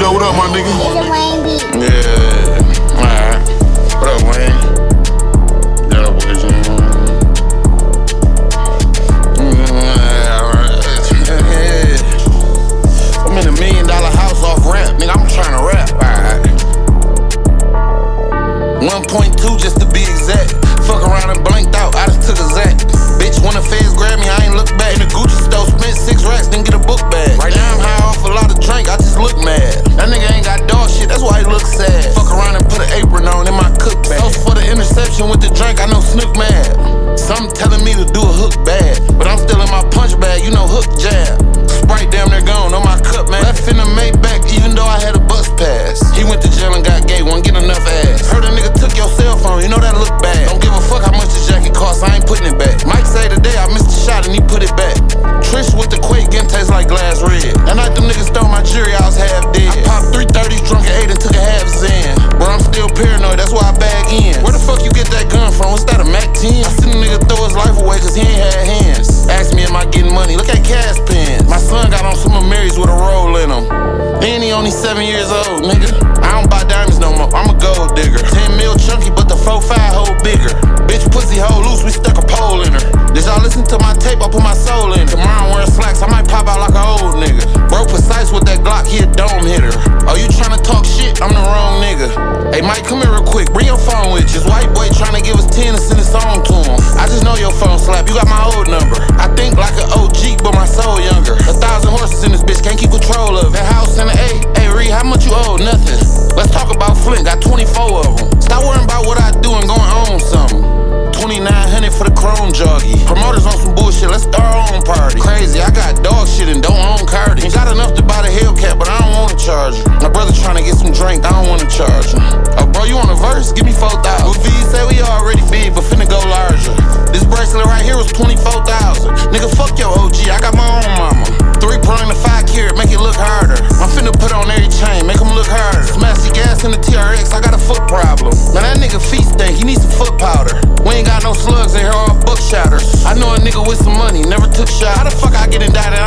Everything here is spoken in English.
Vito, what up, my nigga? It's a Wayne beat. Yeah. Alright. What up, Wayne? Yeah, boys. I'm in $1 million house off rap. Nigga, I'm trying to rap. Alright. 1.2 just to be exact. Fuck around and blinked out. I just took a Zach. Bitch, when the feds grab me, I ain't look back. In the Gucci store, spent 6 racks, didn't get a book bag. Right now I'm high off a lot of drink, I just look mad. That nigga ain't got dog shit, that's why he look sad. Fuck around and put an apron on in my cook bag. Sauce for the interception with the drink, I know Snook mad. Some telling me to do a hook bad, but I'm still in my punch bag, you know hook jab. Sprite damn near gone on my cup, man. Left in the Maybach, even though I had a bus pass. He went to jail and got gay, won't get enough ass. Heard a nigga took your cell phone, you know that look bad. Don't give a fuck how much the jacket costs, I ain't putting it back. Mike say today I missed a shot and he put it back. Trish with the Quake game tastes like glass red. That night them niggas stole my jury, I was half dead. I popped 330s, drunk at 8 and took a half Zen. But I'm still paranoid, that's why I bag in. Where the fuck you get that gun from? What's that, a Mac 10? I seen a nigga throw his life away cause he ain't had hands. Ask me am I getting money, look at cash pens. My son got on some Marys with a roll in them. And he only 7 years old, nigga. I don't buy diamonds no more, I'm a gold digger. 10 mil chunky, but the 4-5 hole bigger. Bitch pussy hole loose, we stuck a pole in her. Did y'all listen to my tape? I put my soul in it. Tomorrow I'm wearing slacks, I might pop out like an old nigga. Bro precise with that Glock, he a dome hitter. Oh, you tryna talk shit? I'm the wrong nigga. Hey Mike, come here real quick, bring your phone with you. This white boy tryna give us 10 and send a song to him. I just know your phone slap, you got my old number. I think like an OG, but my soul younger. 1,000 horses in this bitch, can't keep control of it. That house in the A, hey Reed, how much you owe? Nothing. Let's talk about Flint, got 24 of them. Stop worrying about what I do and going on something. 2,900 for the chrome joggy. Promoters on some bullshit, let's start our own party. Crazy, I got dog shit and don't own Cardi. Ain't got enough to buy the Hellcat, but I don't wanna charge you. My brother tryna get some drink, I don't wanna charge him. Oh bro, you on a verse? Give me 4,000. With V say we already big, but finna go larger. This bracelet right here was 24,000. Nigga, fuck your OG, I got my own mama. 3 prong to 5 carat, make it look harder. I'm finna put on every chain, make them look harder. Smash the gas in the TRX, I got a foot problem. Man, that nigga feet stink, he needs some foot powder. We ain't got no slugs in here, all buck shatters. I know a nigga with some money, never took shots. How the fuck I get indicted?